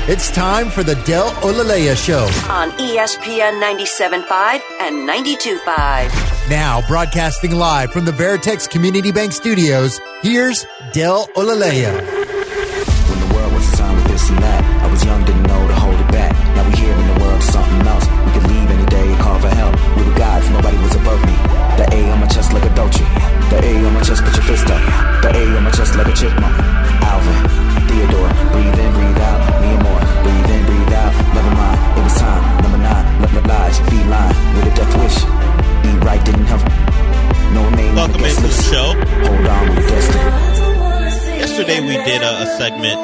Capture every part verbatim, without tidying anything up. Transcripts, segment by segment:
It's time for the Del Olaleya Show on E S P N ninety-seven point five and ninety-two point five. Now, broadcasting live from the Veritex Community Bank Studios, here's Del Olaleya. When the world was designed with this and that, I was young, didn't know to hold it back. Now we here in the world, something else. We could leave any day, call for help. We were gods, nobody was above me. The A on my chest like a Dolce. The A on my chest, put your fist up. The A on my chest like a chipmunk. Alvin, Theodore, breathe in, breathe out. Me and more, breathe in, breathe out. Never mind, it was time. Number nine, let my lies, feline with a death wish. Eat right, didn't have no name. Welcome into the show. Hold on with destiny. Yesterday we did a, a segment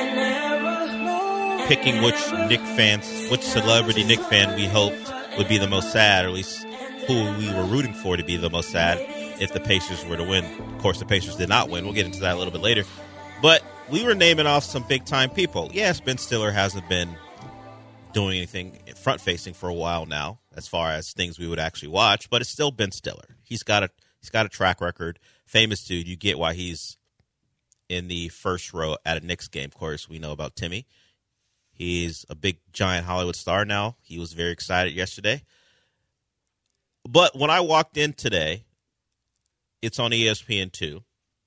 picking which Knick fans, which celebrity Knick fan we hoped would be the most sad, or at least who we were rooting for to be the most sad if the Pacers were to win. Of course, the Pacers did not win. We'll get into that a little bit later. But we were naming off some big-time people. Yes, Ben Stiller hasn't been doing anything front-facing for a while now as far as things we would actually watch, but it's still Ben Stiller. He's got a he's got a track record. Famous dude. You get why he's in the first row at a Knicks game. Of course, we know about Timmy. He's a big, giant Hollywood star now. He was very excited yesterday. But when I walked in today, it's on E S P N two,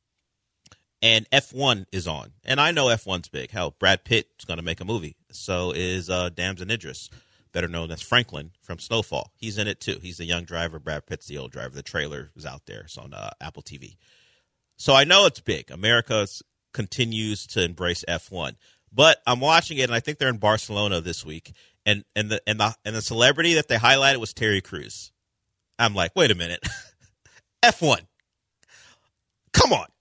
and F one is on. And I know F one's big. Hell, Brad Pitt's going to make a movie. So is uh, Damson Idris, better known as Franklin from Snowfall. He's in it, too. He's the young driver. Brad Pitt's the old driver. The trailer is out there. It's on uh, Apple T V. So I know it's big. America continues to embrace F one. But I'm watching it, and I think they're in Barcelona this week. And and the and the and the celebrity that they highlighted was Terry Crews. I'm like, wait a minute, F one. Come on.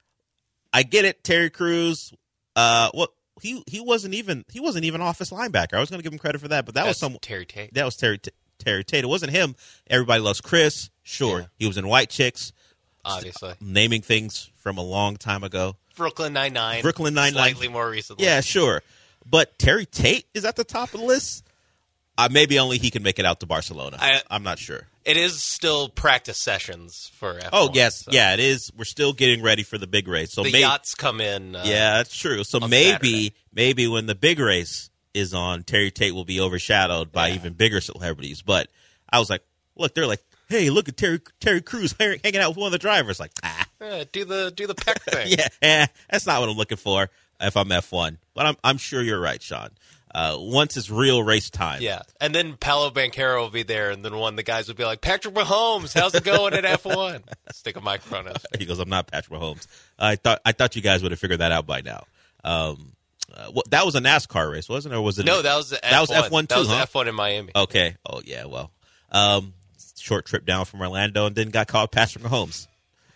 I get it, Terry Crews. Uh, well, he he wasn't even he wasn't even office linebacker. I was going to give him credit for that, but that That's was some Terry Tate. That was Terry Terry Tate. It wasn't him. Everybody loves Chris. Sure, Yeah. He was in White Chicks. Obviously, Naming things from a long time ago. Brooklyn Nine-Nine. Brooklyn Nine-Nine. Slightly more recently. Yeah, sure. But Terry Tate is at the top of the list. Uh, maybe only he can make it out to Barcelona. I, I'm not sure. It is still practice sessions for F one. Oh, yes. So. Yeah, it is. We're still getting ready for the big race. So the may- yachts come in. Uh, yeah, that's true. So on maybe Saturday. maybe when the big race is on, Terry Tate will be overshadowed by Yeah. even bigger celebrities. But I was like, look, they're like, hey, look at Terry Terry Crews hanging out with one of the drivers. Like, ah. Yeah, do the do the peck thing. yeah, eh, that's not what I'm looking for if I'm F one. But I'm I'm sure you're right, Sean. Uh, once it's real race time. Yeah, and then Paolo Banchero will be there, and then one of the guys would be like, Patrick Mahomes, how's it going at F one? Stick a microphone in his face. He goes, I'm not Patrick Mahomes. I thought I thought you guys would have figured that out by now. Um, uh, what, that was a NASCAR race, wasn't it? Or was it? No, that was F one. That was F one too, That was huh? F one in Miami. Okay. Oh yeah. Well, um, short trip down from Orlando, and then got called Patrick Mahomes.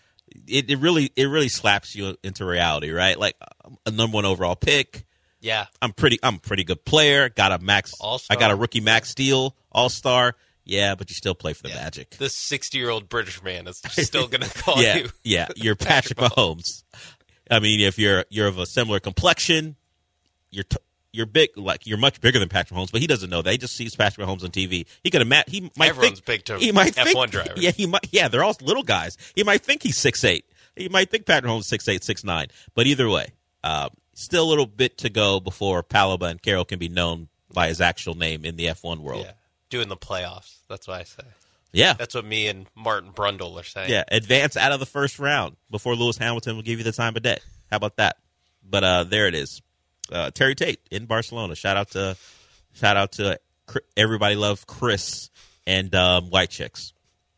It, it really it really slaps you into reality, right? Like a number one overall pick. Yeah. I'm pretty. I'm a pretty good player. Got a max. All-star. I got a rookie max steal. All star. Yeah, but you still play for the Yeah. Magic. This sixty-year-old British man is still going to call yeah, you. yeah. You're Patrick, Patrick Mahomes. I mean, if you're you're of a similar complexion, you're t- you're big. Like you're much bigger than Patrick Mahomes, but he doesn't know that. He just sees Patrick Mahomes on T V. He could imagine. He might Everyone's think, big to he might F one think, drivers. Yeah, he might. Yeah, they're all little guys. He might think he's six eight. He might think Patrick Mahomes six eight, six nine. But either way, um, still a little bit to go before Paolo Banchero can be known by his actual name in the F one world. Yeah. Doing the playoffs. That's what I say. Yeah. That's what me and Martin Brundle are saying. Yeah, advance out of the first round before Lewis Hamilton will give you the time of day. How about that? But uh, there it is. Uh, Terry Tate in Barcelona. Shout out to shout out to everybody love Chris and um, White Chicks.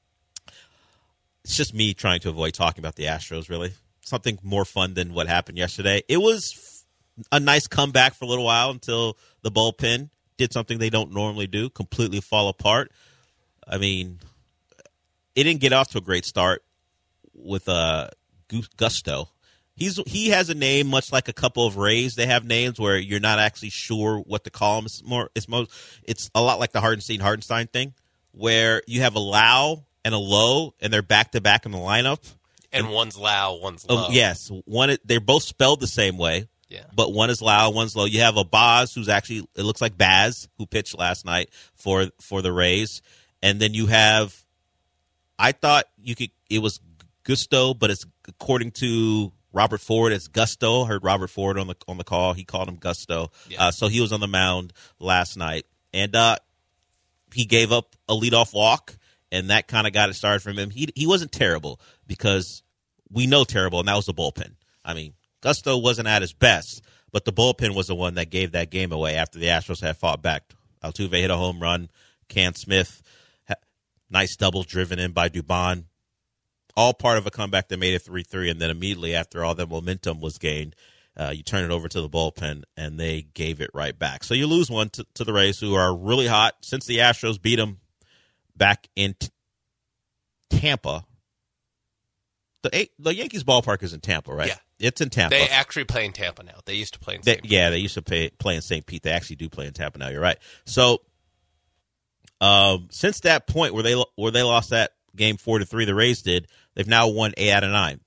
It's just me trying to avoid talking about the Astros, really. Something more fun than what happened yesterday. It was a nice comeback for a little while until the bullpen did something they don't normally do, completely fall apart. I mean, it didn't get off to a great start with uh, Gusto. He's he has a name much like a couple of Rays. They have names where you're not actually sure what to call him. It's more, it's most, it's a lot like the Hardenstein Hardenstein thing, where you have a Lau and a Low, and they're back to back in the lineup. And, and one's Lau, one's Low. Oh, yes, one. They're both spelled the same way. Yeah. But one is Lau, one's Low. You have a Baz, who's actually, it looks like Baz, who pitched last night for for the Rays, and then you have. I thought you could. It was Gusto, but it's according to Robert Ford as Gusto. I heard Robert Ford on the on the call. He called him Gusto. Yeah. Uh, so he was on the mound last night. And uh, he gave up a leadoff walk, and that kind of got it started from him. He he wasn't terrible because we know terrible, and that was the bullpen. I mean, Gusto wasn't at his best, but the bullpen was the one that gave that game away after the Astros had fought back. Altuve hit a home run. Can Smith, ha- nice double driven in by Dubon. All part of a comeback that made it three three, and then immediately after all that momentum was gained, uh, you turn it over to the bullpen, and they gave it right back. So you lose one to, to the Rays, who are really hot. Since the Astros beat them back in t- Tampa, the the Yankees ballpark is in Tampa, right? Yeah. It's in Tampa. They actually play in Tampa now. They used to play in They, Saint Pete. yeah, they used to play, play in Saint Pete. They actually do play in Tampa now. You're right. So um, since that point where they where they lost that game four to three, the Rays did. They've now won eight out of nine.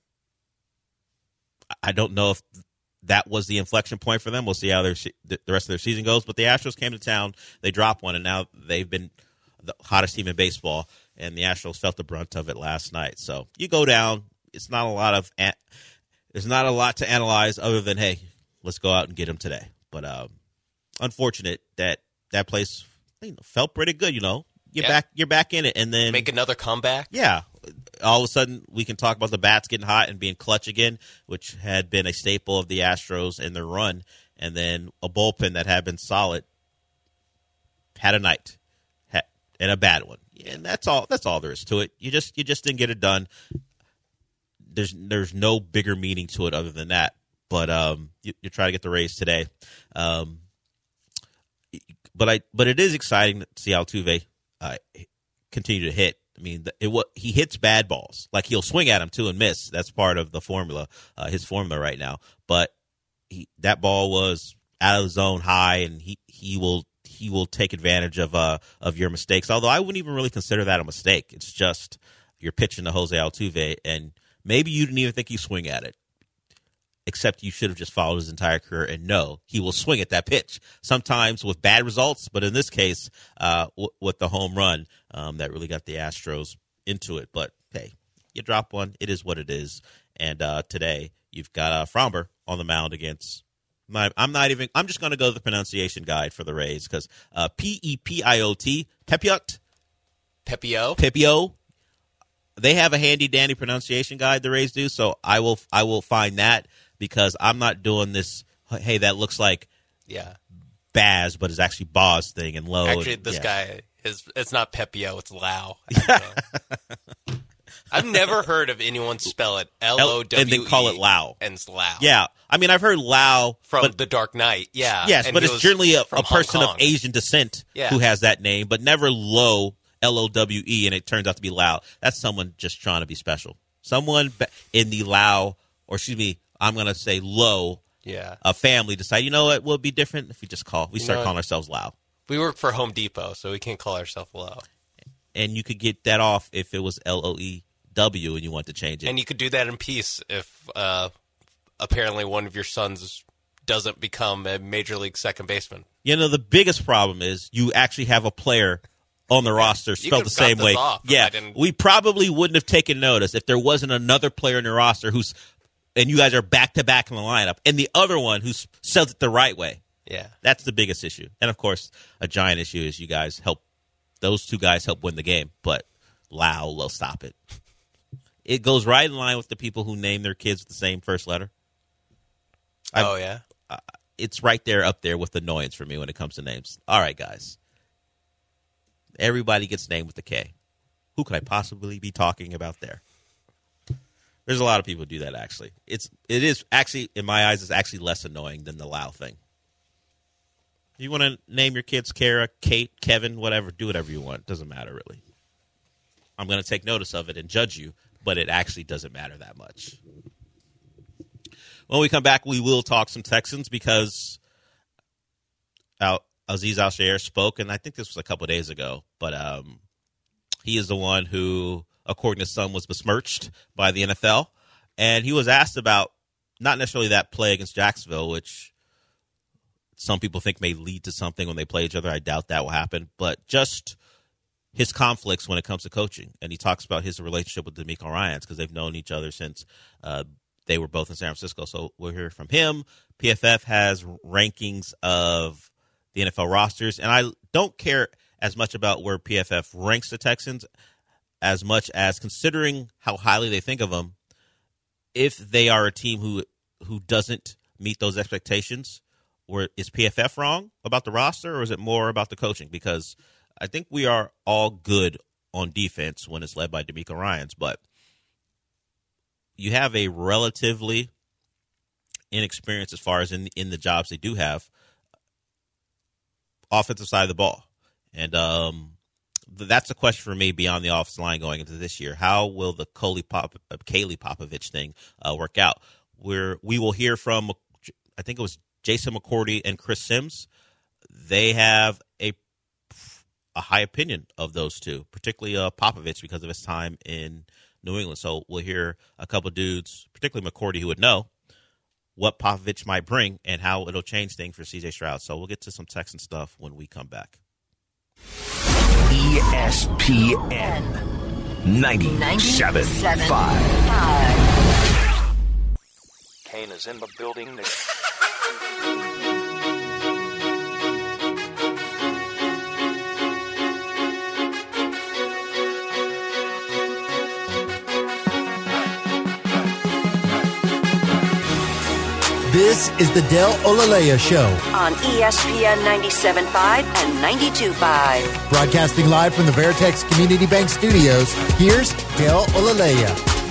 I don't know if that was the inflection point for them. We'll see how their the rest of their season goes. But the Astros came to town. They dropped one, and now they've been the hottest team in baseball. And the Astros felt the brunt of it last night. So you go down. It's not a lot of. There's not a lot to analyze other than, hey, let's go out and get him today. But um, unfortunate that that place you know, felt pretty good. You know, you're Yeah. back. You're back in it, and then Make another comeback. yeah, all of a sudden we can talk about the bats getting hot and being clutch again, which had been a staple of the Astros in their run, and then a bullpen that had been solid had a night, had, and a bad one, and that's all. That's all there is to it. You just you just didn't get it done. There's there's no bigger meaning to it other than that. But um, you, you try to get the Rays today. Um, but I but it is exciting to see Altuve uh, continue to hit. I mean, it what he hits bad balls. Like he'll swing at them too and miss. That's part of the formula, uh, his formula right now. But he, that ball was out of the zone high, and he, he will he will take advantage of uh of your mistakes. Although I wouldn't even really consider that a mistake. It's just you're pitching to Jose Altuve, and maybe you didn't even think he'd swing at it. Except you should have just followed his entire career and know he will swing at that pitch. Sometimes with bad results, but in this case, uh, w- with the home run, um, that really got the Astros into it. But hey, you drop one, it is what it is. And uh, today you've got uh, Framber on the mound against. My, I'm not even. I'm just going to go to the pronunciation guide for the Rays because uh, P E P I O T Pepiot Pepio. Pepio. They have a handy dandy pronunciation guide. The Rays do, so I will. I will find that. Because I'm not doing this, hey, that looks like Yeah. Baz, but it's actually Boz thing and low. Actually, and, this yeah. guy, is it's not Pepio, it's Lau. I've never heard of anyone spell it L O W E. And then call it Lau. And it's Lau. Yeah. I mean, I've heard Lau. From but, The Dark Knight, yeah. Yes, And but he it's was generally a, from a Hong person Kong. of Asian descent Yeah. who has that name, but never Lo, L O W E, and it turns out to be Lau. That's someone just trying to be special. Someone in the Lau, or excuse me, I'm going to say Lo, Yeah. a family decide, you know what, will be different if we just call, we You start know, calling ourselves Lau. We work for Home Depot, so we can't call ourselves Lau. And you could get that off if it was L O E W and you want to change it. And you could do that in peace if uh, apparently one of your sons doesn't become a major league second baseman. You know, the biggest problem is you actually have a player on the roster spelled the could've got same this way. off if Yeah, I didn't- we probably wouldn't have taken notice if there wasn't another player in the roster who's, and you guys are back to back in the lineup, and the other one who spells it the right way. Yeah. That's the biggest issue. And of course, a giant issue is you guys help, those two guys help win the game, but Lau will stop it. It goes right in line with the people who name their kids with the same first letter. I've- Oh, yeah? Uh, it's right there up there with annoyance for me when it comes to names. All right, guys. Everybody gets named with a K. Who could I possibly be talking about there? There's a lot of people who do that, actually. It's it is actually, in my eyes, it's actually less annoying than the Lau thing. You want to name your kids Kara, Kate, Kevin, whatever, do whatever you want. Doesn't matter, really. I'm going to take notice of it and judge you, but it actually doesn't matter that much. When we come back, we will talk some Texans because Al- Aziz Al-Shair spoke, and I think this was a couple of days ago, but um, he is the one who, according to some, was besmirched by the N F L. And he was asked about not necessarily that play against Jacksonville, which some people think may lead to something when they play each other. I doubt that will happen, but just his conflicts when it comes to coaching. And he talks about his relationship with DeMeco Ryans because they've known each other since uh, they were both in San Francisco, so we'll hear from him. P F F has rankings of the N F L rosters, and I don't care as much about where P F F ranks the Texans as much as considering how highly they think of them. If they are a team who who doesn't meet those expectations, or is P F F wrong about the roster, or is it more about the coaching? Because I think we are all good on defense when it's led by DeMeco Ryans, but you have a relatively inexperienced as far as in in the jobs they do have offensive side of the ball. And um, that's a question for me beyond the offensive line going into this year. How will the Coley Pop, uh, Kaylee Popovich thing uh, work out? Where we will hear from, I think it was Jason McCourty and Chris Sims. They have a a high opinion of those two, particularly uh, Popovich because of his time in New England. So we'll hear a couple dudes, particularly McCourty, who would know what Popovich might bring and how it'll change things for C J Stroud. So we'll get to some Texan stuff when we come back. E S P N ninety-seven point five. Kane is in the building. This is the Del Olalea Show on E S P N ninety-seven point five and ninety-two point five. Broadcasting live from the Veritex Community Bank Studios, here's Del Olalea.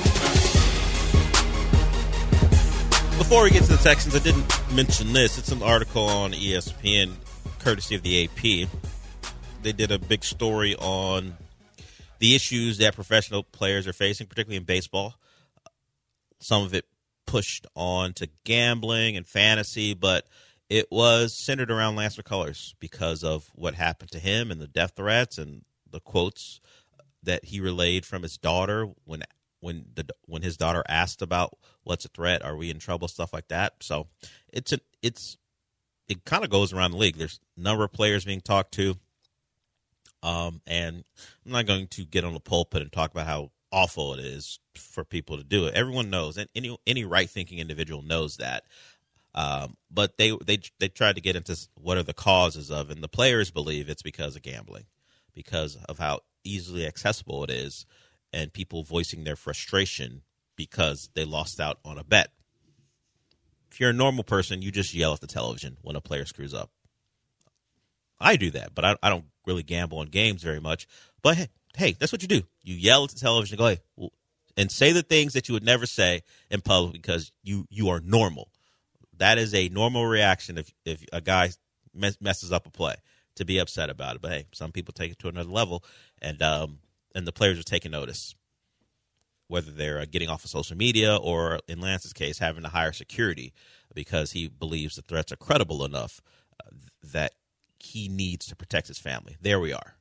Before we get to the Texans, I didn't mention this. It's an article on E S P N, courtesy of the A P. They did a big story on the issues that professional players are facing, particularly in baseball. Some of it pushed on to gambling and fantasy, but it was centered around Lance McCullers because of what happened to him and the death threats and the quotes that he relayed from his daughter when when the when his daughter asked about what's a threat, are we in trouble, stuff like that. So it's a, it's it kind of goes around the league. There's a number of players being talked to, um, and I'm not going to get on the pulpit and talk about how awful it is for people to do it. Everyone knows, and any any right-thinking individual knows that. Um, but they they they tried to get into what are the causes of, and the players believe it's because of gambling, because of how easily accessible it is, and people voicing their frustration because they lost out on a bet. If you're a normal person, you just yell at the television when a player screws up. I do that, but I, I don't really gamble on games very much. But hey, hey, that's what you do. You yell at the television and go, hey, and say the things that you would never say in public because you, you are normal. That is a normal reaction if, if a guy mess, messes up a play, to be upset about it. But, hey, some people take it to another level, and um, and the players are taking notice, whether they're uh, getting off of social media or, in Lance's case, having to hire security because he believes the threats are credible enough uh, that he needs to protect his family. There we are.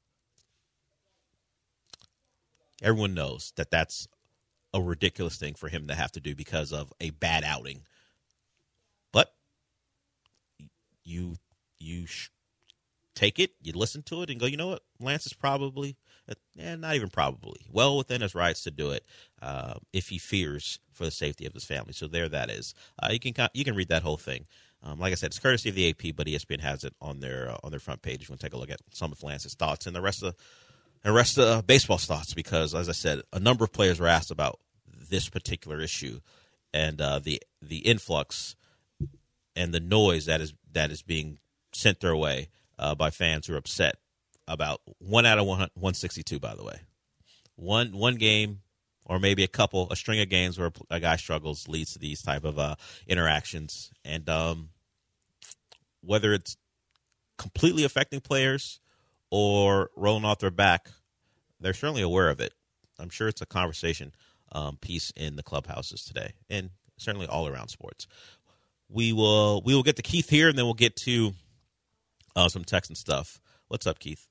Everyone knows that that's a ridiculous thing for him to have to do because of a bad outing. But you you sh- take it, you listen to it, and go, you know what? Lance is probably, eh, not even probably, well within his rights to do it uh, if he fears for the safety of his family. So there that is. Uh, you can you can read that whole thing. Um, like I said, it's courtesy of the A P, but E S P N has it on their uh, on their front page. You want to take a look at some of Lance's thoughts and the rest of and rest of uh, baseball's thoughts, because, as I said, a number of players were asked about this particular issue and uh, the the influx and the noise that is that is being sent their way uh, by fans who are upset about one out of one sixty-two. By the way, one one game or maybe a couple, a string of games where a guy struggles leads to these type of uh, interactions, and um, whether it's completely affecting players or rolling off their back, they're certainly aware of it. I'm sure it's a conversation um, piece in the clubhouses today, and certainly all around sports. We will we will get to Keith here, and then we'll get to uh, some Texan stuff. What's up, Keith?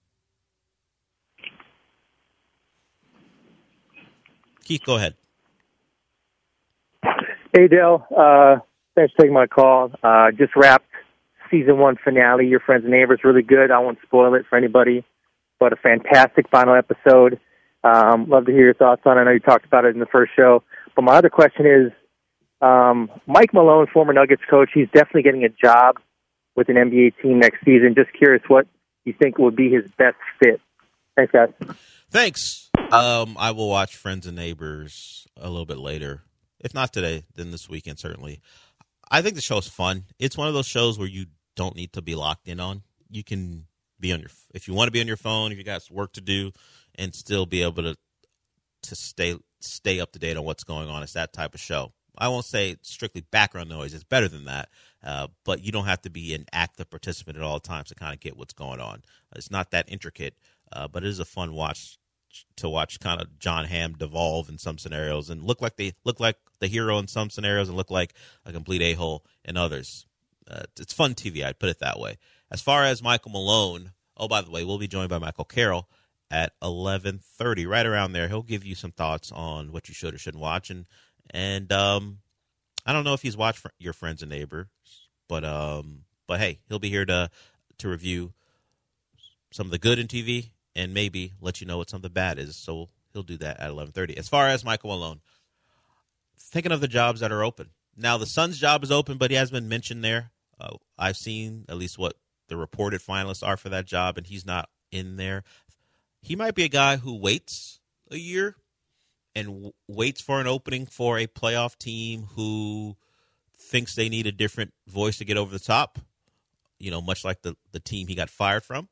Keith, go ahead. Hey, Dale. Uh, thanks for taking my call. Uh, just wrapped season one finale, Your Friends and Neighbors. Really good. I won't spoil it for anybody, but a fantastic final episode. Um, love to hear your thoughts on it. I know you talked about it in the first show. But my other question is, Um, Mike Malone, former Nuggets coach, he's definitely getting a job with an N B A team next season. Just curious what you think would be his best fit. Thanks, guys. Thanks. Um, I will watch Friends and Neighbors a little bit later. If not today, then this weekend, certainly. I think the show's fun. It's one of those shows where you don't need to be locked in on. You can be on your, if you want to be on your phone, if you got work to do, and still be able to to stay stay up to date on what's going on. It's that type of show. I won't say strictly background noise. It's better than that. Uh, but you don't have to be an active participant at all times to kind of get what's going on. It's not that intricate, uh, but it is a fun watch to watch kind of John Hamm devolve in some scenarios and look like they look like the hero in some scenarios and look like a complete a-hole in others. Uh, it's fun T V, I'd put it that way. As far as Michael Malone, oh, by the way, we'll be joined by Michael Carroll at eleven thirty, right around there. He'll give you some thoughts on what you should or shouldn't watch. And, and um, I don't know if he's watched Your Friends and Neighbors, but um, but hey, he'll be here to to review some of the good in T V and maybe let you know what some of the bad is. So he'll do that at eleven thirty. As far as Michael Malone, thinking of the jobs that are open. Now, the Suns' job is open, but he has been mentioned there. Uh, I've seen at least what the reported finalists are for that job, and he's not in there. He might be a guy who waits a year and w- waits for an opening for a playoff team who thinks they need a different voice to get over the top, you know, much like the, the team he got fired from.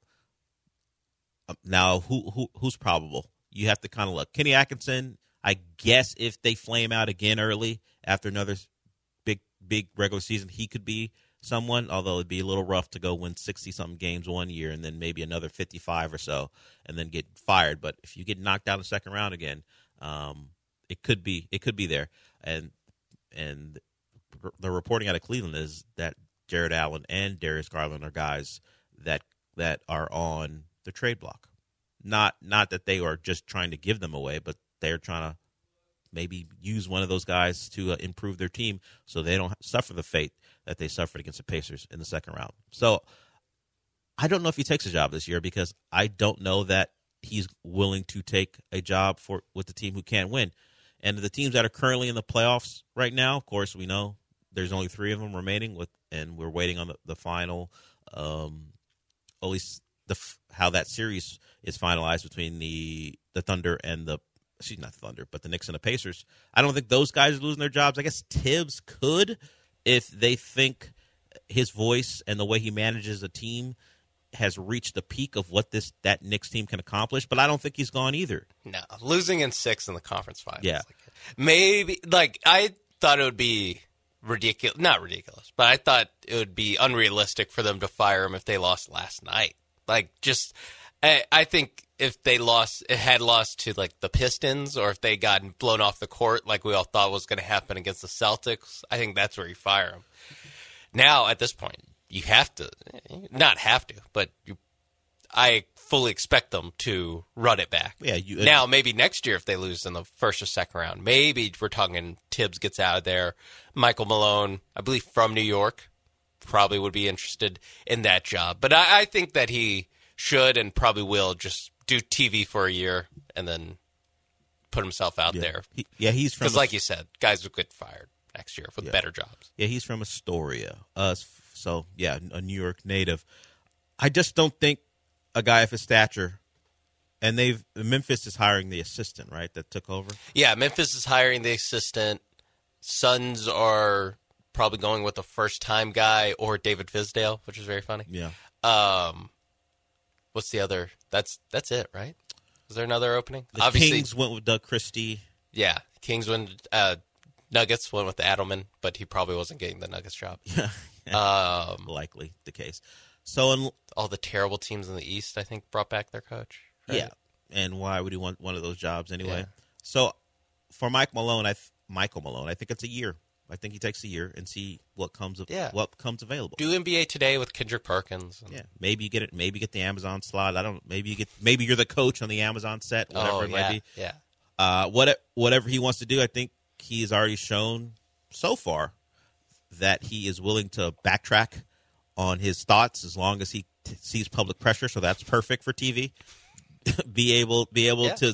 Um, now, who, who who's probable? You have to kind of look. Kenny Atkinson, I guess if they flame out again early after another big, big regular season, he could be someone, although it'd be a little rough to go win sixty-something games one year and then maybe another fifty-five or so and then get fired. But if you get knocked out in the second round again, um, it could be it could be there. And and the reporting out of Cleveland is that Jared Allen and Darius Garland are guys that that are on the trade block. Not not that they are just trying to give them away, but they're trying to maybe use one of those guys to uh, improve their team so they don't suffer the fate that they suffered against the Pacers in the second round. So I don't know if he takes a job this year because I don't know that he's willing to take a job for with the team who can't win. And the teams that are currently in the playoffs right now, of course, we know there's only three of them remaining, with, and we're waiting on the, the final, um, at least the how that series is finalized between the the Thunder and the excuse not the Thunder, but the Knicks and the Pacers. I don't think those guys are losing their jobs. I guess Tibbs could if they think his voice and the way he manages a team has reached the peak of what this that Knicks team can accomplish. But I don't think he's gone either. No, losing in six in the conference finals. Yeah, maybe like I thought it would be ridiculous. Not ridiculous, but I thought it would be unrealistic for them to fire him if they lost last night. Like, just, I, I think if they lost, it had lost to, like, the Pistons, or if they gotten blown off the court like we all thought was going to happen against the Celtics, I think that's where you fire him. Now, at this point, you have to, not have to, but you, I fully expect them to run it back. Yeah. You, uh, now, maybe next year if they lose in the first or second round, maybe we're talking Tibbs gets out of there. Michael Malone, I believe from New York, probably would be interested in that job. But I, I think that he should and probably will just do T V for a year and then put himself out yeah. there. He, yeah, he's from... Because like you said, guys would get fired next year with yeah. better jobs. Yeah, he's from Astoria. Uh, so, yeah, a New York native. I just don't think a guy of his stature... And they've Memphis is hiring the assistant, right, that took over? Yeah, Memphis is hiring the assistant. Suns are... probably going with a first-time guy or David Fizdale, which is very funny. Yeah. Um, what's the other? That's that's it, right? Is there another opening? The Obviously, Kings went with Doug Christie. Yeah, Kings went. Uh, Nuggets went with Adelman, but he probably wasn't getting the Nuggets job. Yeah. um, Likely the case. So in, all the terrible teams in the East, I think, brought back their coach. Right? Yeah. And why would he want one of those jobs anyway? Yeah. So for Mike Malone, I th- Michael Malone, I think it's a year. I think he takes a year and see what comes of yeah. what comes available. Do N B A Today with Kendrick Perkins. And... Yeah, maybe you get it. Maybe you get the Amazon slot. I don't. Maybe you get. Maybe you're the coach on the Amazon set. Whatever oh, it yeah, might be. Yeah. Uh, what whatever he wants to do, I think he has already shown so far that he is willing to backtrack on his thoughts as long as he t- sees public pressure. So that's perfect for T V. be able be able yeah. to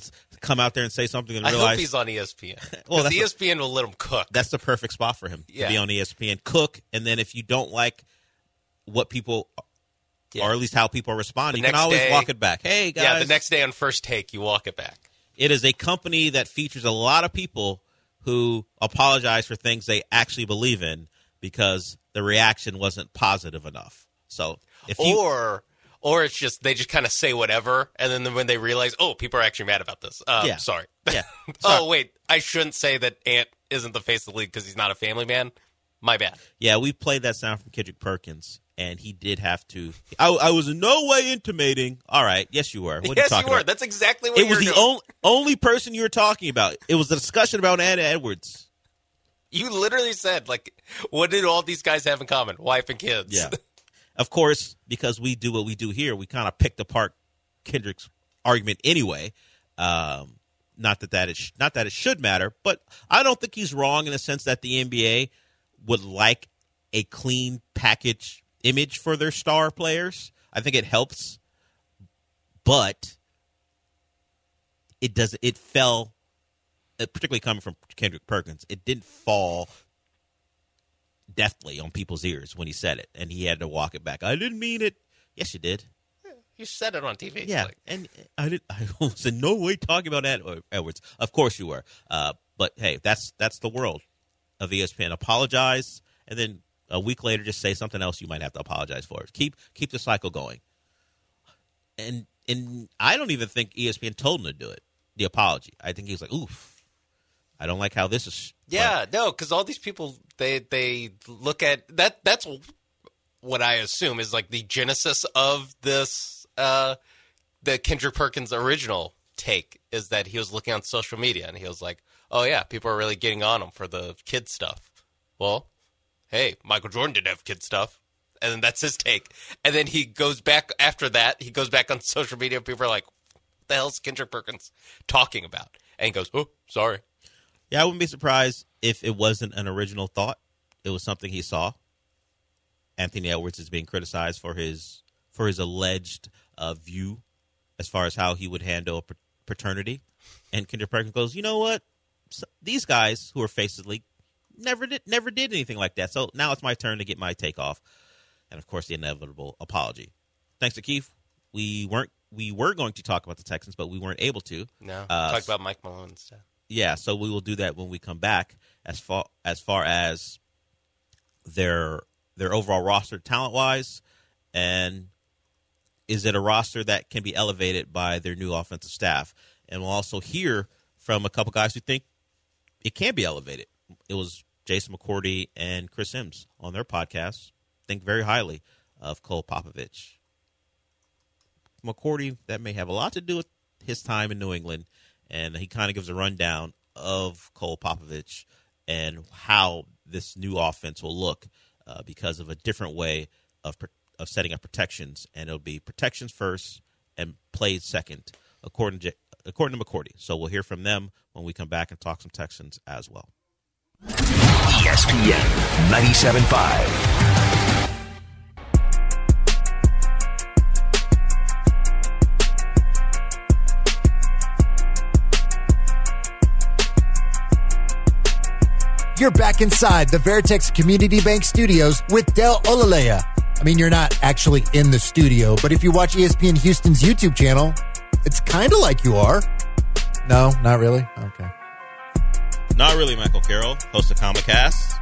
come out there and say something and I realize hope he's on E S P N. Well, Because that's E S P N will let him cook. that's the perfect spot for him Yeah. to be on E S P N, cook, and then if you don't like what people, Yeah. or at least how people are responding, The you can next always day- walk it back. Hey, guys. Yeah, the next day on First Take, you walk it back. It is a company that features a lot of people who apologize for things they actually believe in because the reaction wasn't positive enough. So if you, Or or it's just they just kind of say whatever, and then when they realize, oh, people are actually mad about this. Um, Yeah. Sorry. Yeah. oh, Sorry. wait. I shouldn't say that Ant isn't the face of the league because he's not a family man. My bad. yeah, we played that sound from Kendrick Perkins, and he did have to. I, I was in no way intimating. All right, yes, you were. What are yes, talking you were. about? That's exactly what It was you the were doing. only only person you were talking about. It was the discussion about Anna Edwards. You literally said, like, what did all these guys have in common? Wife and kids. Yeah. Of course, because we do what we do here, we kind of picked apart Kendrick's argument anyway. Um, not that that is not that it should matter, but I don't think he's wrong in the sense that the N B A would like a clean package image for their star players. I think it helps, but it does. It fell, particularly coming from Kendrick Perkins. It didn't fall deftly on people's ears when he said it, and he had to walk it back. I didn't mean it. Yes, you did. You said it on T V. Yeah, Like, and I did. I was in no way talking about Ed Edwards. Of course you were. Uh, but hey, that's that's the world of E S P N. Apologize, and then a week later, just say something else you might have to apologize for. Keep keep the cycle going. And and I don't even think E S P N told him to do it. The apology. I think he was like, "Oof, I don't like how this is." yeah, no, because all these people, they they look at that. That's what I assume is like the genesis of this. Uh, the Kendrick Perkins original take is that he was looking on social media and he was like, "Oh yeah, people are really getting on him for the kid stuff." Well, hey, Michael Jordan didn't have kid stuff, and then that's his take. And then he goes back after that. He goes back on social media. People are like, "What the hell's Kendrick Perkins talking about?" And he goes, "Oh, sorry." Yeah, I wouldn't be surprised if it wasn't an original thought. It was something he saw. Anthony Edwards is being criticized for his for his alleged uh, view as far as how he would handle paternity. And Kendrick Perkins goes, you know what? So these guys who are faces of the league never did never did anything like that. So now it's my turn to get my take off. And of course, the inevitable apology. Thanks to Keith, we weren't we were going to talk about the Texans, but we weren't able to. No, Uh, talk about Mike Malone instead. Yeah, so we will do that when we come back. As far as far as their their overall roster talent wise, and is it a roster that can be elevated by their new offensive staff? And we'll also hear from a couple guys who think it can be elevated. It was Jason McCourty and Chris Sims on their podcast think very highly of Cole Popovich. McCourty, that may have a lot to do with his time in New England, and he kind of gives a rundown of Cole Popovich and how this new offense will look uh, because of a different way of of setting up protections, and it'll be protections first and plays second, according to according to McCourty. So we'll hear from them when we come back and talk some Texans as well. E S P N ninety-seven point five. You're back inside the Veritex Community Bank Studios with Del Olalea. I mean, you're not actually in the studio, but if you watch E S P N Houston's YouTube channel, it's kind of like you are. No, not really? Okay. Not really, Michael Carroll, host of Comicast.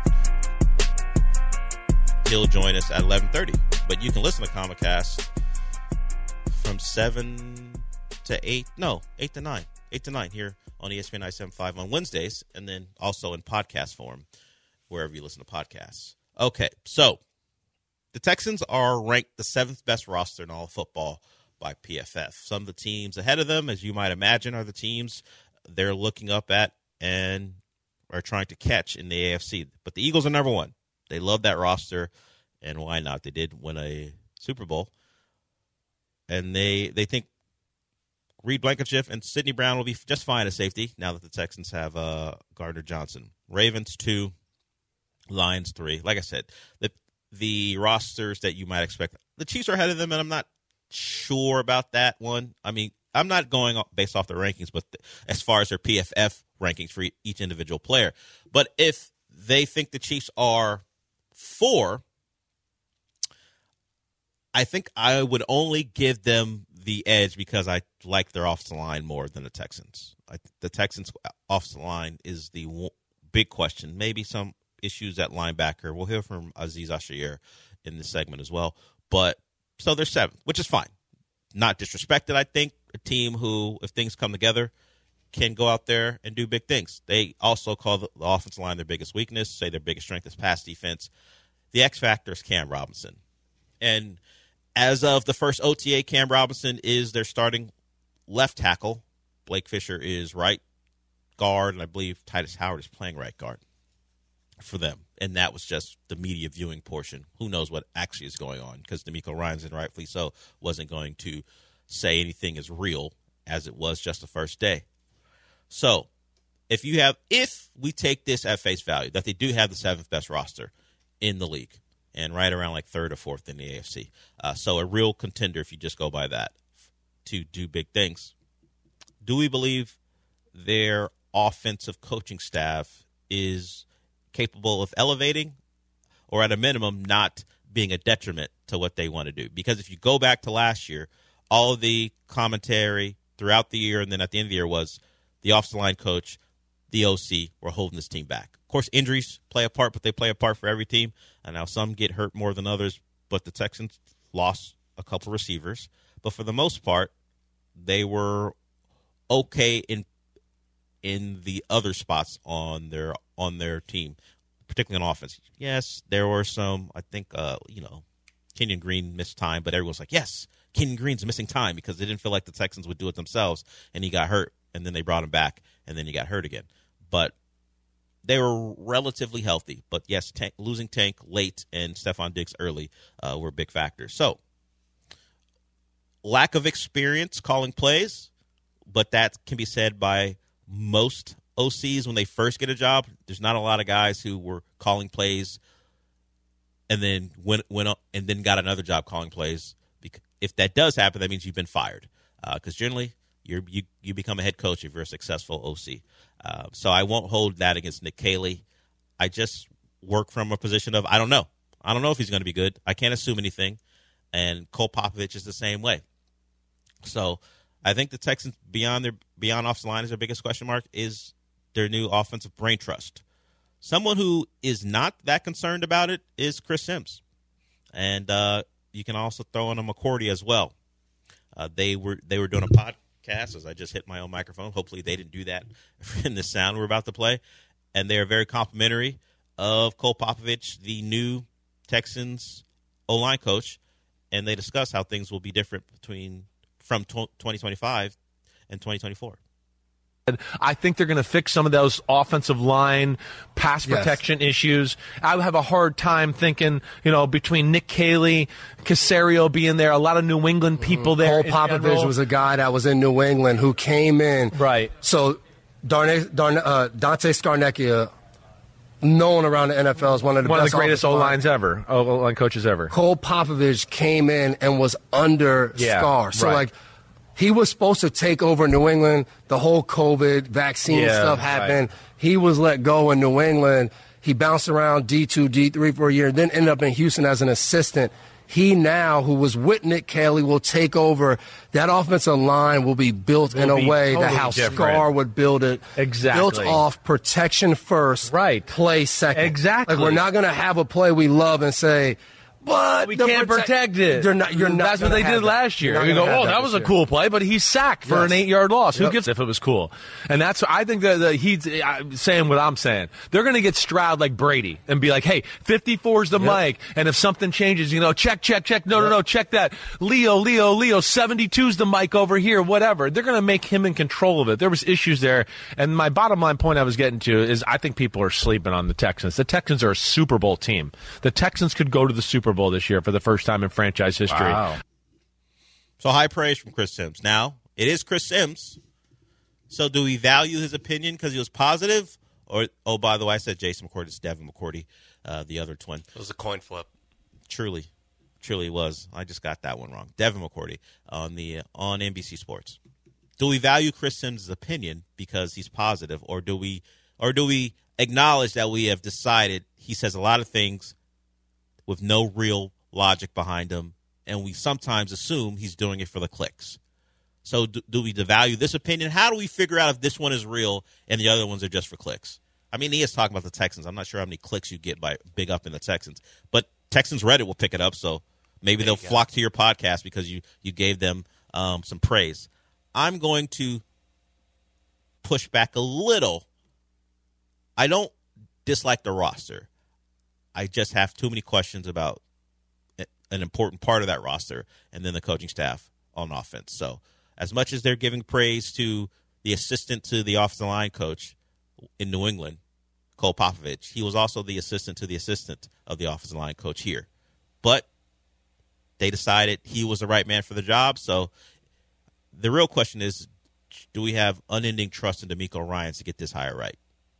He'll join us at eleven thirty, but you can listen to Comicast from seven to eight. No, eight to nine. eight to nine here on E S P N ninety-seven point five on Wednesdays, and then also in podcast form wherever you listen to podcasts. Okay, so the Texans are ranked the seventh best roster in all of football by P F F. Some of the teams ahead of them, as you might imagine, are the teams they're looking up at and are trying to catch in the A F C. But the Eagles are number one. They love that roster, and why not? They did win a Super Bowl, and they they think Reed Blankenship and Sidney Brown will be just fine at safety now that the Texans have uh, Gardner Johnson. Ravens two, Lions three. Like I said, the the rosters that you might expect. The Chiefs are ahead of them, and I'm not sure about that one. I mean, I'm not going off- based off the rankings, but th- as far as their P F F rankings for e- each individual player. But if they think the Chiefs are four, I think I would only give them the edge because I like their offensive line more than the Texans. I, the Texans' offensive line is the w- big question. Maybe some issues at linebacker. We'll hear from Aziz Ashir in this segment as well. But so they're seven, which is fine. Not disrespected, I think. A team who, if things come together, can go out there and do big things. They also call the, the offensive line their biggest weakness, say their biggest strength is pass defense. The X factor is Cam Robinson. And as of the first O T A, Cam Robinson is their starting left tackle. Blake Fisher is right guard, and I believe Titus Howard is playing right guard for them. And that was just the media viewing portion. Who knows what actually is going on, because D'Amico Ryans, and rightfully so, wasn't going to say anything is real as it was just the first day. So if you have, if we take this at face value, that they do have the seventh best roster in the league and right around like third or fourth in the A F C. Uh, so a real contender, if you just go by that, to do big things. Do we believe their offensive coaching staff is capable of elevating, or at a minimum not being a detriment to what they want to do? Because if you go back to last year, all of the commentary throughout the year and then at the end of the year was the offensive line coach, the O C, were holding this team back. Of course, injuries play a part, but they play a part for every team. And now some get hurt more than others, but the Texans lost a couple receivers. But for the most part, they were okay in in the other spots on their on their team, particularly on offense. Yes, there were some, I think, uh, you know, Kenyon Green missed time, but everyone's like, yes, Kenyon Green's missing time, because they didn't feel like the Texans would do it themselves, and he got hurt, and then they brought him back, and then he got hurt again. But they were relatively healthy. But, yes, tank, losing Tank late and Stephon Diggs early uh, were big factors. So, lack of experience calling plays, but that can be said by most O Cs when they first get a job. There's not a lot of guys who were calling plays and then went, went up and then got another job calling plays. If that does happen, that means you've been fired, because uh, generally you're, you you become a head coach if you're a successful O C. Uh, so I won't hold that against Nick Caley. I just work from a position of I don't know. I don't know if he's going to be good. I can't assume anything. And Cole Popovich is the same way. So I think the Texans, beyond their beyond offensive line, is their biggest question mark is their new offensive brain trust. Someone who is not that concerned about it is Chris Sims, and uh, you can also throw in a McCourty as well. Uh, they were they were doing a podcast as I just hit my own microphone. Hopefully they didn't do that in the sound we're about to play, and they are very complimentary of Cole Popovich, the new Texans O-line coach, and they discuss how things will be different between from twenty twenty-five and twenty twenty-four. I think they're going to fix some of those offensive line pass protection yes. issues. I would have a hard time thinking, you know, between Nick Caley, Caserio being there, a lot of New England people mm-hmm. there. Cole Popovich was a guy that was in New England who came in. Right. So Darne, Darne, uh, Dante Scarnecchia, known around the N F L as one of the one best of the greatest O-lines ever, O-line coaches ever. Cole Popovich came in and was under yeah, Scar. So, right. like, he was supposed to take over New England. The whole COVID vaccine yeah, stuff happened. Right. He was let go in New England. He bounced around D two, D three for a year, then ended up in Houston as an assistant. He now, who was with Nick Caley, will take over. That offensive line will be built will in a way totally that how different. Scar would build it. Exactly. Built off protection first, right. play second. Exactly. Like, we're not going to have a play we love and say, but we can't prote- protect it. You're not, you're not That's what they did that. last year. You go, oh, that, that was year. a cool play, but he's sacked for yes. an eight-yard loss. Yep. Who gives if it was cool? And that's I think that, that he's uh, saying what I'm saying. They're going to get Stroud like Brady and be like, hey, fifty-four is the yep. mic, and if something changes, you know, check, check, check. No, yep. no, no, check that. Leo, Leo, Leo, seventy-two is the mic over here, whatever. They're going to make him in control of it. There was issues there, and my bottom line point I was getting to is I think people are sleeping on the Texans. The Texans are a Super Bowl team. The Texans could go to the Super Bowl this year for the first First time in franchise history. Wow. So high praise from Chris Sims. Now, it is Chris Sims. So do we value his opinion because he was positive? Or, oh, by the way, I said Jason McCourty. It's Devin McCourty, uh, the other twin. It was a coin flip. Truly. Truly was. I just got that one wrong. Devin McCourty on the on N B C Sports. do we value Chris Sims' opinion because he's positive, or do we, or do we acknowledge that we have decided he says a lot of things with no real logic behind them, and we sometimes assume he's doing it for the clicks? So do, do we devalue this opinion? How do we figure out if this one is real and the other ones are just for clicks? I mean, he is talking about the Texans. I'm not sure how many clicks you get by big up in the Texans, but Texans Reddit will pick it up, so maybe they'll flock to your podcast because you, you gave them um, some praise. I'm going to push back a little. I don't dislike the roster. I just have too many questions about an important part of that roster and then the coaching staff on offense. So as much as they're giving praise to the assistant to the offensive line coach in New England, Cole Popovich, he was also the assistant to the assistant of the offensive line coach here. But they decided he was the right man for the job. So the real question is, do we have unending trust in DeMeco Ryans to get this hire right?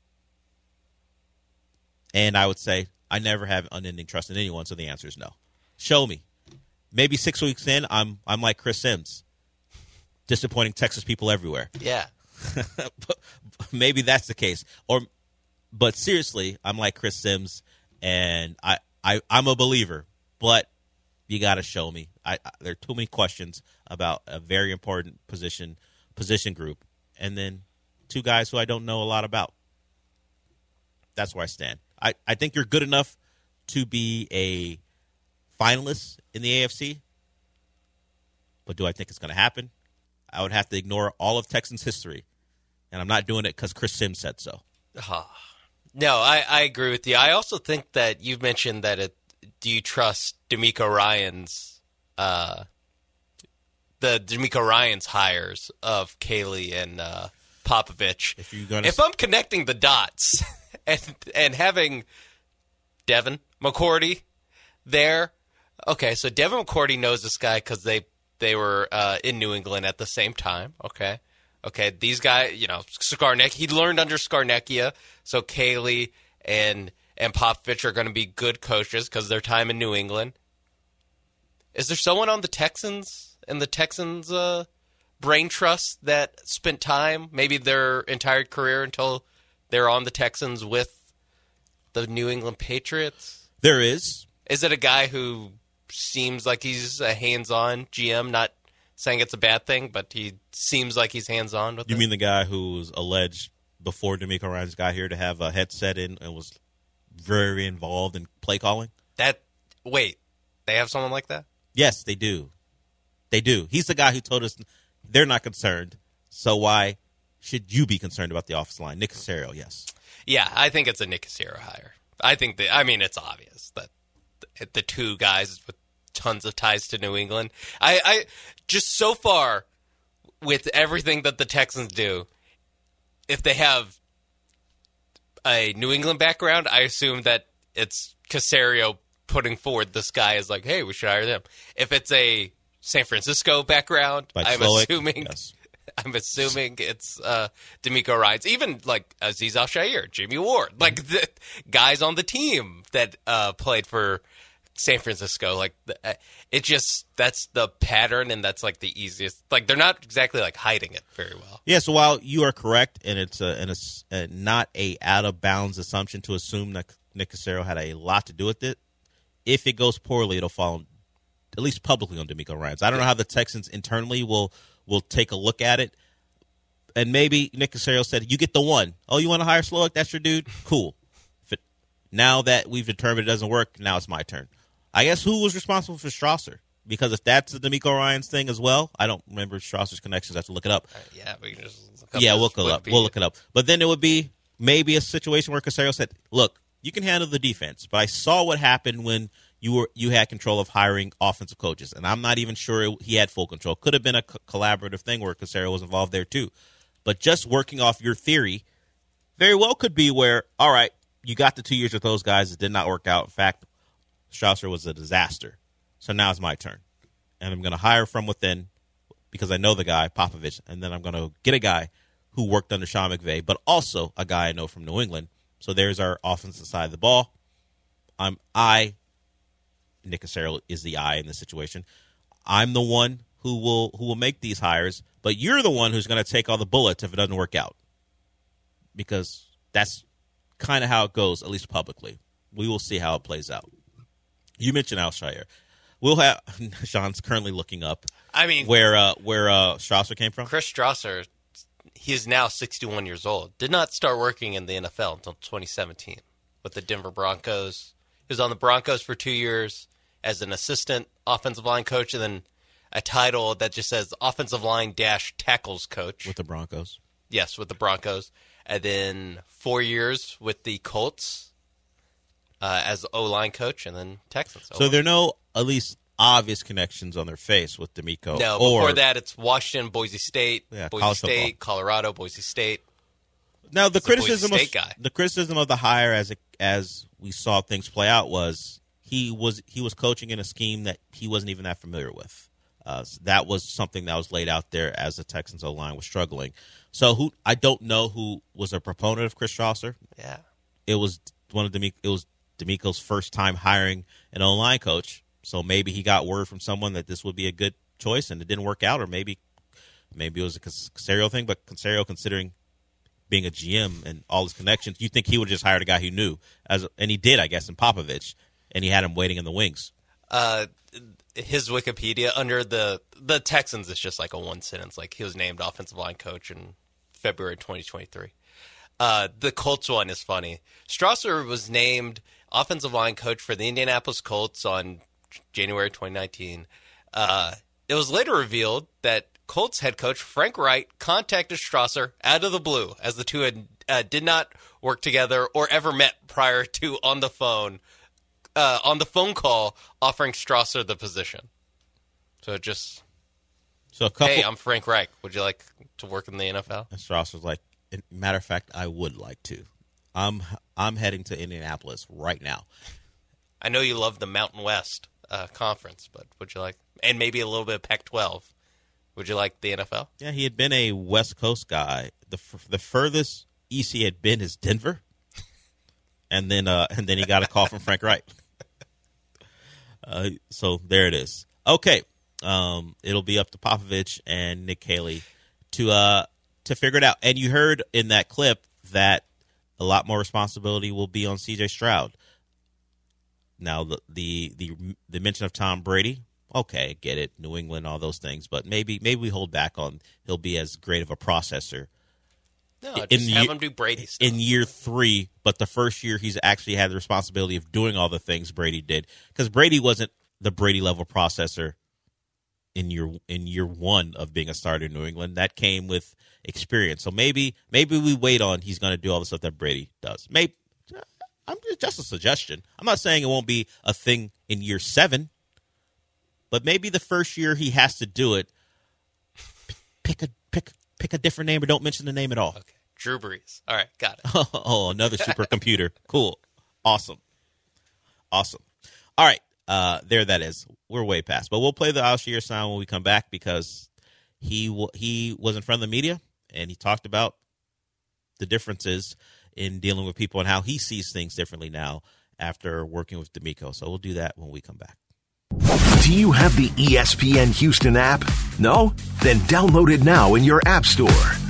And I would say I never have unending trust in anyone, so the answer is no. Show me. Maybe six weeks in, I'm I'm like Chris Sims, disappointing Texas people everywhere. Yeah. Maybe that's the case. Or, but seriously, I'm like Chris Sims, and I, I I'm a believer. But you got to show me. I, I there are too many questions about a very important position position group, and then two guys who I don't know a lot about. That's where I stand. I, I think you're good enough to be a finalist in the A F C, but do I think it's going to happen? I would have to ignore all of Texans history, and I'm not doing it because Chris Sims said so. Uh, no, I, I agree with you. I also think that you've mentioned that it, do you trust DeMeco Ryans, uh, the DeMeco Ryans hires of Caley and uh, Popovich? If you're gonna, if I'm connecting the dots and and having Devin McCourty there, okay, so Devin McCourty knows this guy because they they were uh, in New England at the same time. Okay, okay, these guys, you know, Skarnecchia, he learned under Skarnecchia, so Caley and and Popovich are going to be good coaches because their time in New England. Is there someone on the Texans and the Texans uh, brain trust that spent time, maybe their entire career until they're on the Texans with the New England Patriots? There is. Is it a guy who seems like he's a hands-on G M? Not saying it's a bad thing, but he seems like he's hands-on with You it? mean the guy who was alleged before DeMeco Ryans got here to have a headset in and was very involved in play calling? That wait, they have someone like that? Yes, they do. They do. He's the guy who told us they're not concerned, so why should you be concerned about the offensive line? Nick Caserio, yes. Yeah, I think it's a Nick Caserio hire. I think that, I mean, it's obvious that the, the two guys with tons of ties to New England. I, I just so far with everything that the Texans do, if they have a New England background, I assume that it's Caserio putting forward this guy as like, hey, we should hire them. If it's a San Francisco background, By I'm Slowick, assuming yes. I'm assuming it's uh, DeMeco Ryans, even like Azeez Al-Shaair, Jimmy Ward, like the guys on the team that uh, played for San Francisco. Like the, uh, it just that's the pattern, and that's like the easiest. Like they're not exactly like hiding it very well. Yeah. So while you are correct, and it's a, and it's a, not a out of bounds assumption to assume that Nick Caserio had a lot to do with it, if it goes poorly, it'll fall at least publicly on DeMeco Ryans. I don't know how the Texans internally will. We'll take a look at it. And maybe Nick Caserio said, you get the one. Oh, you want to hire Slowick? That's your dude? Cool. If it, now that we've determined it doesn't work, now it's my turn. I guess who was responsible for Strasser? Because if that's the DeMeco Ryans thing as well, I don't remember Strasser's connections. I have to look it up. Uh, yeah, we can just look up Yeah, we'll this look it up. Wikipedia. We'll look it up. But then it would be maybe a situation where Caserio said, look, you can handle the defense, but I saw what happened when you were you had control of hiring offensive coaches, and I'm not even sure he had full control. Could have been a co- collaborative thing where Caserio was involved there too. But just working off your theory, very well could be where, all right, you got the two years with those guys. It did not work out. In fact, Strasser was a disaster. So now it's my turn. And I'm going to hire from within because I know the guy, Popovich, and then I'm going to get a guy who worked under Sean McVay, but also a guy I know from New England. So there's our offensive side of the ball. I'm I, Nick Caserio is the I in this situation. I'm the one who will who will make these hires, but you're the one who's going to take all the bullets if it doesn't work out, because that's kind of how it goes, at least publicly. We will see how it plays out. You mentioned Alshire. We'll have Sean's currently looking up. I mean, where uh, where uh, Strasser came from. Chris Strasser, he is now sixty-one years old. Did not start working in the N F L until twenty seventeen with the Denver Broncos. He was on the Broncos for two years as an assistant offensive line coach, and then a title that just says offensive line dash tackles coach with the Broncos. Yes, with the Broncos, and then four years with the Colts uh, as O-line coach, and then Texans. So there are no at least obvious connections on their face with DeMeco. No, or, before that it's Washington, Boise State, yeah, Boise State, football. Colorado, Boise State. Now the He's criticism of guy. the criticism of the hire as it, as we saw things play out was he was he was coaching in a scheme that he wasn't even that familiar with. Uh, so that was something that was laid out there as the Texans O-line was struggling. So who I don't know who was a proponent of Chris Strasser. Yeah, it was one of DeMeco, it was DeMeco's first time hiring an O-line coach. So maybe he got word from someone that this would be a good choice, and it didn't work out, or maybe maybe it was a Caserio thing. But Caserio, considering being a G M and all his connections, you think he would have just hired a guy who knew, as and he did, I guess, in Popovich, and he had him waiting in the wings. Uh, his Wikipedia under the the Texans is just like a one sentence, like he was named offensive line coach in February twenty twenty-three. Uh, the Colts one is funny. Strasser was named offensive line coach for the Indianapolis Colts on January twenty nineteen. Uh, it was later revealed that Colts head coach Frank Reich contacted Strasser out of the blue, as the two had, uh, did not work together or ever met prior to on the phone, uh, on the phone call offering Strasser the position. So it just, so a couple, hey, I'm Frank Reich. Would you like to work in the N F L? And Strasser's like, matter of fact, I would like to. I'm I'm heading to Indianapolis right now. I know you love the Mountain West uh, Conference, but would you like, and maybe a little bit of Pac twelve. Would you like the N F L? Yeah, he had been a West Coast guy. The the furthest east he had been is Denver, and then uh, and then he got a call from Frank Reich. Uh, so there it is. Okay, um, it'll be up to Popovich and Nick Caley to uh, to figure it out. And you heard in that clip that a lot more responsibility will be on C J Stroud. Now the the the, the mention of Tom Brady. Okay, get it, New England, all those things, but maybe maybe we hold back on he'll be as great of a processor. No, in just have year, him do Brady stuff. In year three, but the first year he's actually had the responsibility of doing all the things Brady did, because Brady wasn't the Brady level processor in year in year one of being a starter in New England. That came with experience. So maybe maybe we wait on he's going to do all the stuff that Brady does. Maybe I'm just a suggestion. I'm not saying it won't be a thing in year seven. But maybe the first year he has to do it, pick a pick pick a different name or don't mention the name at all. Okay, Drew Brees. All right, got it. Oh, another supercomputer. Cool, awesome, awesome. All right, uh, there that is. We're way past, but we'll play the Alshire sound when we come back, because he w- he was in front of the media and he talked about the differences in dealing with people and how he sees things differently now after working with DeMeco. So we'll do that when we come back. Do you have the E S P N Houston app? No? Then download it now in your app store.